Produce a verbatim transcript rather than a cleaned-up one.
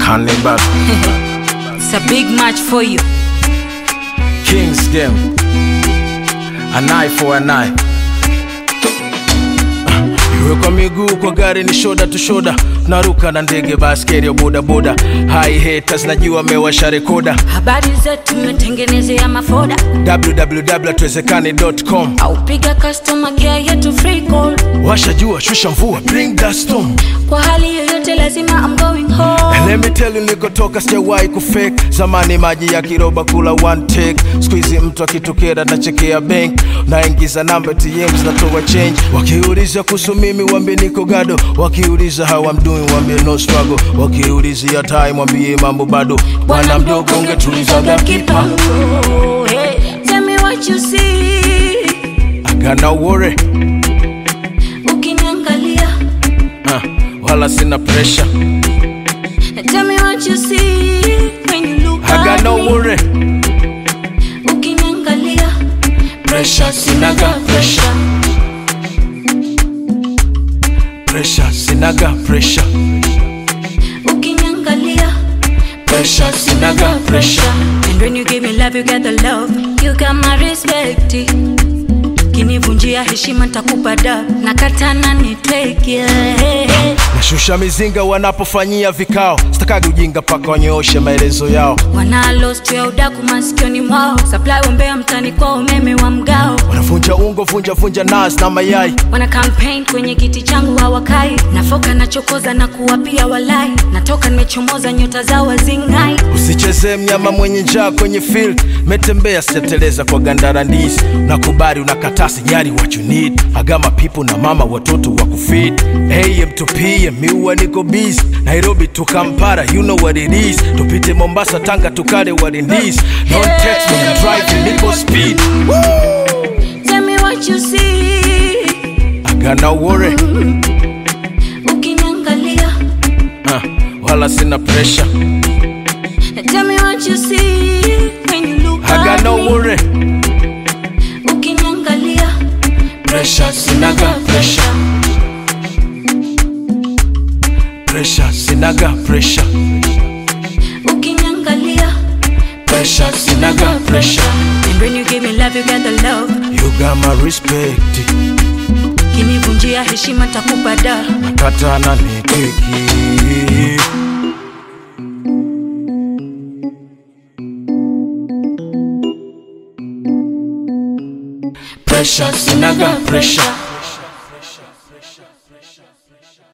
Hannibal. It's a big match for you. Kings game. An eye for an eye. Iwe kwa miguu kwa gari ni shoulder to shoulder. Naruka na ndege basketi ya boda boda. High haters najua mewasha rekoda. Habari zetu tumetengenezea mafoda. w w w dot tuwezekane dot com. Au piga customer care yetu free call. Washa jua, shusha mvua, bring that storm. Kwa hali yoyote lazima I'm going home. And let me tell you nilikotoka sijawahi kufake. Zamani maji ya kiroba kula one take. Squeeze mtu akitokea na chekea bank. Naingiza namba T Ms natoa change. Wakiuliza kuhusu mimi wambie niko gado. Wakiuliza how I'm doing wambie no struggle. Wakiuliza ya time wambie mambo bado. Bwana mdogo ungetuliza gakipa. Hey, tell me what you see. I got no worry. Ukiniangalia uh, wala sina pressure. Tell me what you see when you look at me. I got no worry. Ukiniangalia Pressure sinaga pressure. Pressure sinaga pressure. Ukiniangalia Pressure sinaga pressure. And when you give me love you get the love. You got my respect. Kinivunjia heshima nitakupa da. Nakatana ni take yeah. Nashusha mizinga wanapofanyia vikao. Sitakagi ujinga paka wanyooshe maelezo yao. Wana lost ya udaku masikioni mwao. Supply wombea mtani kwa umeme wa mgao. Wanavunja ungo, vunja vunja nas na mayai. Wana campaign kwenye kiti changu hawakai. Nafoka na chokoza na kuwapia walai. Natoka nimechomoza nyota zao wazingai. Usicheze mnyama mwenye njaa kwenye field. Metembea sijateleza kwa gandara ndizi. Nakubali unakataa sijali what you need. I got my people na mama watoto wa kufeed. A M to P M miwa niko busy. Nairobi to Kampala you know what it is. Tupite Mombasa Tanga tukale what it is. Don't text me I'm driving niko speed. Woo! Tell me what you see. I got no worry. Ukiniangalia uh, wala sina pressure. Tell me what you see when you look at me. I got no worry. Ukiniangalia Pressure sinaga pressure. Pressure sinaga pressure. Ukiniangalia Pressure sinaga pressure. And when you give me love you get the love. You got my respect. Kinivunjia heshima nitakupa da. Nakatana ni kiki. Pressure sinaga pressure.